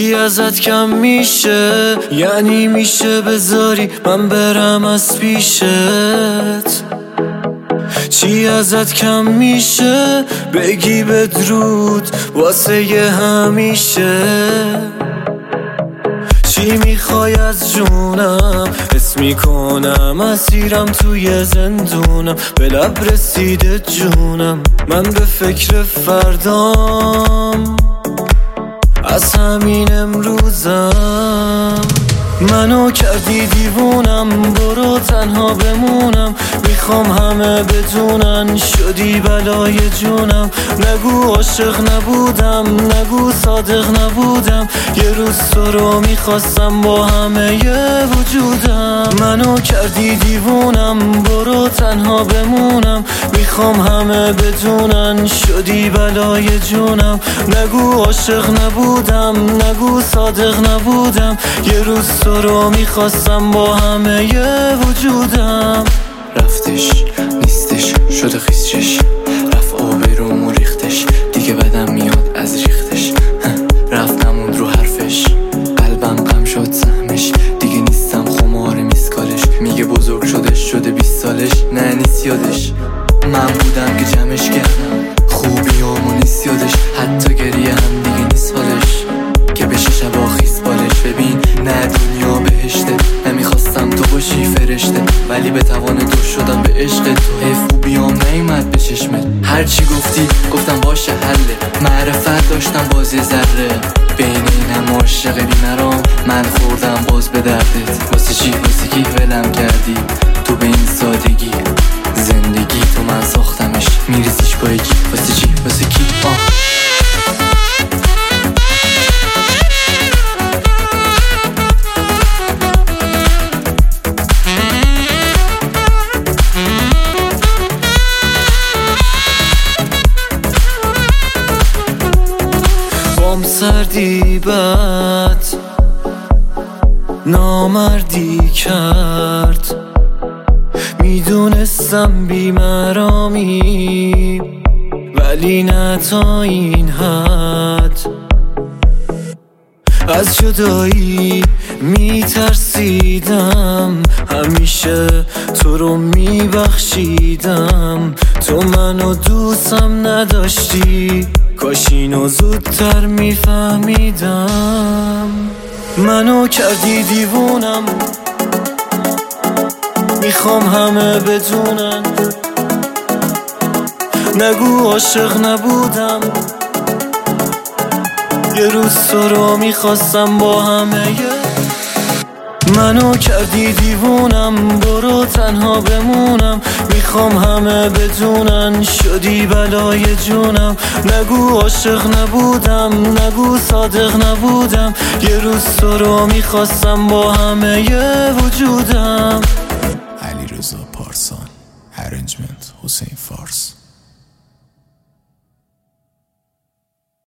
چی ازت کم میشه؟ یعنی میشه بذاری من برم از پیشت؟ چی ازت کم میشه؟ بگی بدرود واسه ی همیشه. چی میخوای از جونم؟ حس میکنم اسیرم توی زندونم، به لب رسیده جونم، من به فکر فردام از همین امروزم. منو کردی دیوونم، برو تنها بمونم، میخوام همه بدونن شدی بلای جونم. نگو عاشق نبودم، نگو صادق نبودم، یه روز تو رو میخواستم با همه ی وجودم. منو کردی دیوونم، برو تنها بمونم، میخوام همه بدونن شدی بلای جونم. نگو عاشق نبودم، نگو صادق نبودم، یه روز تو رو میخواستم با همه ی وجودم. رفتش نیستش شده خیسچش، رفت آبروم و ریختش، دیگه بدم میاد از ریختش. رفت نموند رو حرفش، قلبم غم شد سهمش، دیگه نیستم خمار میسکالش. میگه بزرگ شده 20 سالش، نه نیست یادش. من بودم که جمعش کردم، خوبیامو نیست یادش، حتی گریه هم دیگه نیست حالش، که بشه شبا خیس بالش. ببین نه دنیا بهشته، نمیخواستم تو باشی فرشته، ولی به توان دور شدم به عشق تو. حیف خوبیام نیومد به چشمت، هرچی گفتی گفتم باشه حله. معرفت داشتم باز یه ذره، بین اینم عاشق بیمرام، من خوردم باز به دردت. واسه چی ولم کردی تو به این سادگی؟ زندگی تو من ساختمش، میریزیش با یکی. واسه کی سردی بد نامردی کرد، میدونستم بیمرامی ولی نه تا این حد. از جدایی میترسیدم، همیشه تو رو میبخشیدم. تو منو دوستم نداشتی، کاش اینو زودتر میفهمیدم. منو کردی دیوونم، میخوام همه بدونن نگو عاشق نبودم، یه روز تو رو میخواستم با همه ی. منو کردی دیوونم، برو تنها بمونم، میخوام همه بدونن شدی بلای جونم. نگو عاشق نبودم، نگو صادق نبودم، یه روز تو رو میخواستم با همه ی وجودم. علیرضا پارسان، ارنجمنت حسین فارس.